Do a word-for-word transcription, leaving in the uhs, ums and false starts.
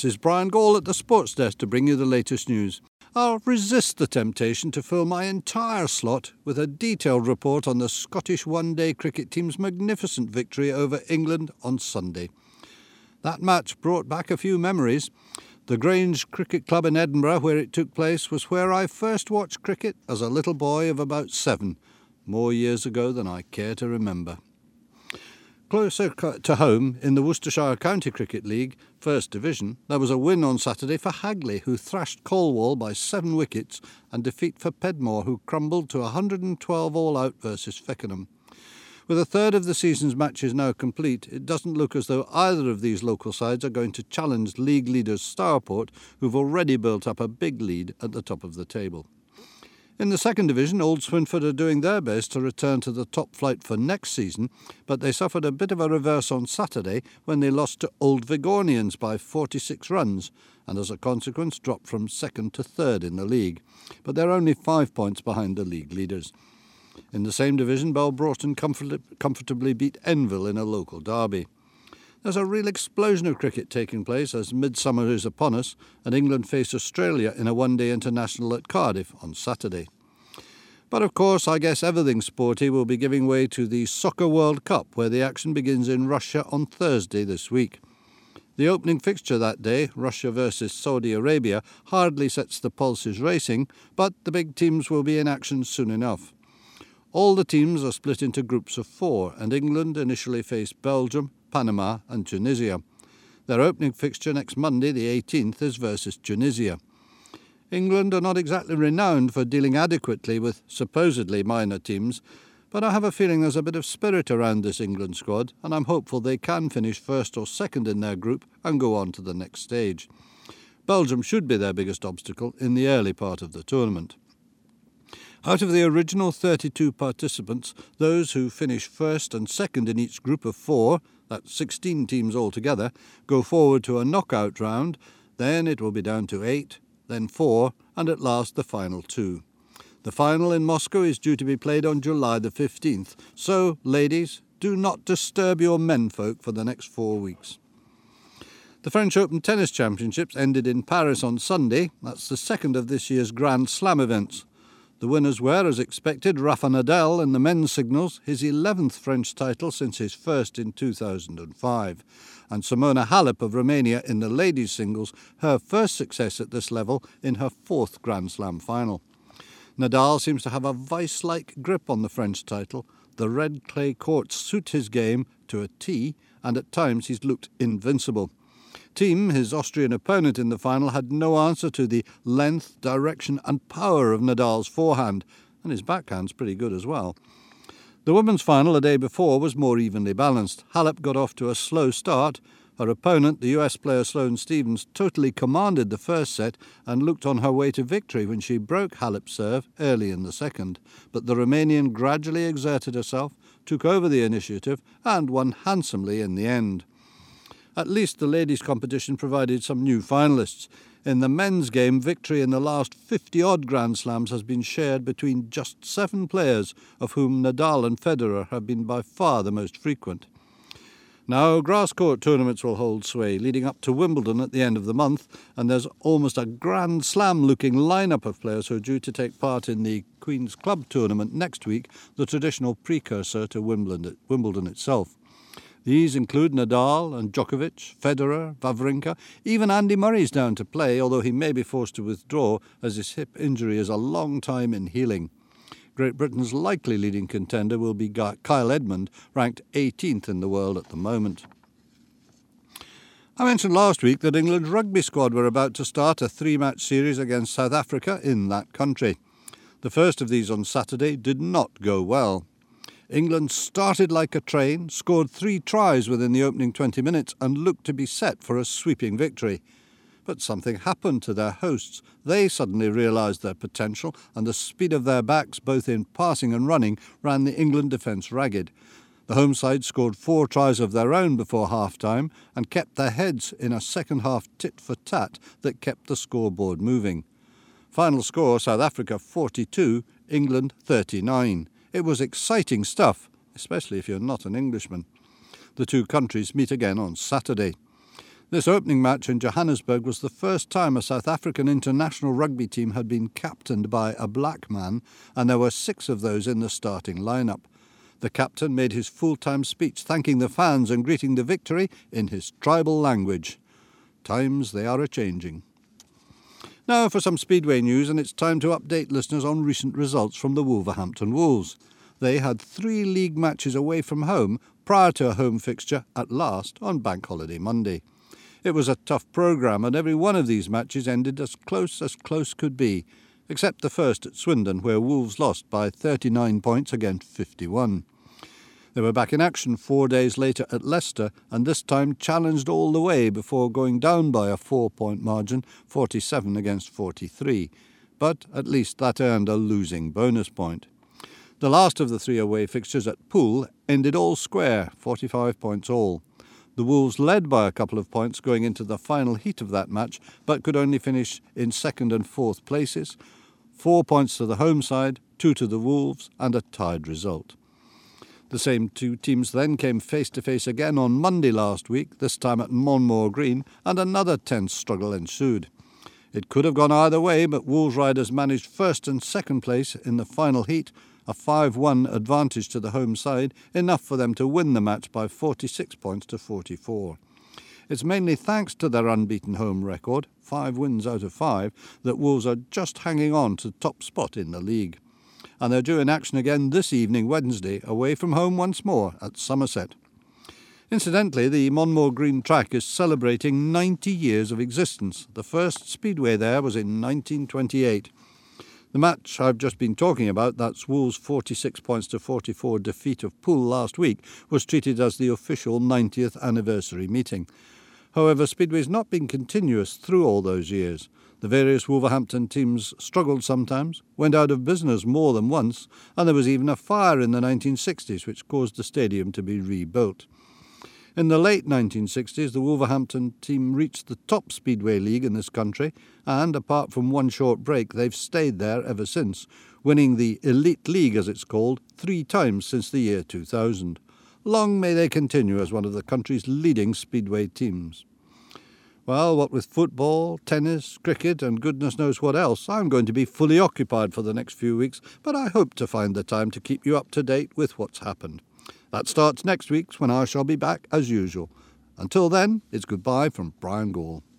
This is Brian Gall at the Sports Desk to bring you the latest news. I'll resist the temptation to fill my entire slot with a detailed report on the Scottish one-day cricket team's magnificent victory over England on Sunday. That match brought back a few memories. The Grange Cricket Club in Edinburgh, where it took place, was where I first watched cricket as a little boy of about seven, more years ago than I care to remember. Closer to home, in the Worcestershire County Cricket League, First Division, there was a win on Saturday for Hagley, who thrashed Colwall by seven wickets, and defeat for Pedmore, who crumbled to one hundred twelve all-out versus Feckenham. With a third of the season's matches now complete, it doesn't look as though either of these local sides are going to challenge league leaders Stourport, who've already built up a big lead at the top of the table. In the second division, Old Swinford are doing their best to return to the top flight for next season, but they suffered a bit of a reverse on Saturday when they lost to Old Vigonians by forty-six runs, and as a consequence dropped from second to third in the league. But they're only five points behind the league leaders. In the same division, Belbroughton comfort- comfortably beat Enville in a local derby. There's a real explosion of cricket taking place as midsummer is upon us, and England face Australia in a one-day international at Cardiff on Saturday. But of course, I guess everything sporty will be giving way to the Soccer World Cup, where the action begins in Russia on Thursday this week. The opening fixture that day, Russia versus Saudi Arabia, hardly sets the pulses racing, but the big teams will be in action soon enough. All the teams are split into groups of four, and England initially face Belgium, Panama and Tunisia. Their opening fixture next Monday, the eighteenth, is versus Tunisia. England are not exactly renowned for dealing adequately with supposedly minor teams, but I have a feeling there's a bit of spirit around this England squad, and I'm hopeful they can finish first or second in their group and go on to the next stage. Belgium should be their biggest obstacle in the early part of the tournament. Out of the original thirty-two participants, those who finish first and second in each group of four, that's sixteen teams altogether, go forward to a knockout round, then it will be down to eight, then four, and at last the final two. The final in Moscow is due to be played on July the fifteenth, so, ladies, do not disturb your menfolk for the next four weeks. The French Open Tennis Championships ended in Paris on Sunday. That's the second of this year's Grand Slam events. The winners were, as expected, Rafa Nadal in the men's singles, his eleventh French title since his first in two thousand five, and Simona Halep of Romania in the ladies' singles, her first success at this level in her fourth Grand Slam final. Nadal seems to have a vice-like grip on the French title. The red clay courts suit his game to a T, and at times he's looked invincible. Thiem, his Austrian opponent in the final, had no answer to the length, direction and power of Nadal's forehand, and his backhand's pretty good as well. The women's final a day before was more evenly balanced. Halep got off to a slow start. Her opponent, the U S player Sloane Stephens, totally commanded the first set and looked on her way to victory when she broke Halep's serve early in the second. But the Romanian gradually exerted herself, took over the initiative and won handsomely in the end. At least the ladies' competition provided some new finalists. In the men's game, victory in the last fifty-odd Grand Slams has been shared between just seven players, of whom Nadal and Federer have been by far the most frequent. Now, grass court tournaments will hold sway, leading up to Wimbledon at the end of the month, and there's almost a Grand Slam-looking lineup of players who are due to take part in the Queen's Club tournament next week, the traditional precursor to Wimbledon, Wimbledon itself. These include Nadal and Djokovic, Federer, Wawrinka. Even Andy Murray's down to play, although he may be forced to withdraw as his hip injury is a long time in healing. Great Britain's likely leading contender will be Kyle Edmund, ranked eighteenth in the world at the moment. I mentioned last week that England's rugby squad were about to start a three-match series against South Africa in that country. The first of these on Saturday did not go well. England started like a train, scored three tries within the opening twenty minutes and looked to be set for a sweeping victory. But something happened to their hosts. They suddenly realised their potential, and the speed of their backs, both in passing and running, ran the England defence ragged. The home side scored four tries of their own before half-time and kept their heads in a second-half tit-for-tat that kept the scoreboard moving. Final score, South Africa forty-two, England thirty-nine. It was exciting stuff, especially if you're not an Englishman. The two countries meet again on Saturday. This opening match in Johannesburg was the first time a South African international rugby team had been captained by a black man, and there were six of those in the starting lineup. The captain made his full-time speech thanking the fans and greeting the victory in his tribal language. Times they are a-changing. Now for some Speedway news, and it's time to update listeners on recent results from the Wolverhampton Wolves. They had three league matches away from home prior to a home fixture at last on Bank Holiday Monday. It was a tough programme, and every one of these matches ended as close as close could be, except the first at Swindon, where Wolves lost by thirty-nine points against fifty-one. They were back in action four days later at Leicester, and this time challenged all the way before going down by a four-point margin, forty-seven against forty-three. But at least that earned a losing bonus point. The last of the three away fixtures at Poole ended all square, forty-five points all. The Wolves led by a couple of points going into the final heat of that match, but could only finish in second and fourth places. Four points to the home side, two to the Wolves, and a tied result. The same two teams then came face-to-face again on Monday last week, this time at Monmore Green, and another tense struggle ensued. It could have gone either way, but Wolves riders managed first and second place in the final heat, a five one advantage to the home side, enough for them to win the match by forty-six points to forty-four. It's mainly thanks to their unbeaten home record, five wins out of five, that Wolves are just hanging on to top spot in the league. And they're due in action again this evening, Wednesday, away from home once more at Somerset. Incidentally, the Monmore Green track is celebrating ninety years of existence. The first speedway there was in nineteen twenty-eight. The match I've just been talking about, that's Wolves' forty-six points to forty-four defeat of Poole last week, was treated as the official ninetieth anniversary meeting. However, Speedway's not been continuous through all those years. The various Wolverhampton teams struggled sometimes, went out of business more than once, and there was even a fire in the nineteen sixties which caused the stadium to be rebuilt. In the late nineteen sixties, the Wolverhampton team reached the top Speedway League in this country, and apart from one short break, they've stayed there ever since, winning the Elite League, as it's called, three times since the year two thousand. Long may they continue as one of the country's leading Speedway teams. Well, what with football, tennis, cricket, and goodness knows what else, I'm going to be fully occupied for the next few weeks, but I hope to find the time to keep you up to date with what's happened. That starts next week, when I shall be back as usual. Until then, it's goodbye from Brian Gall.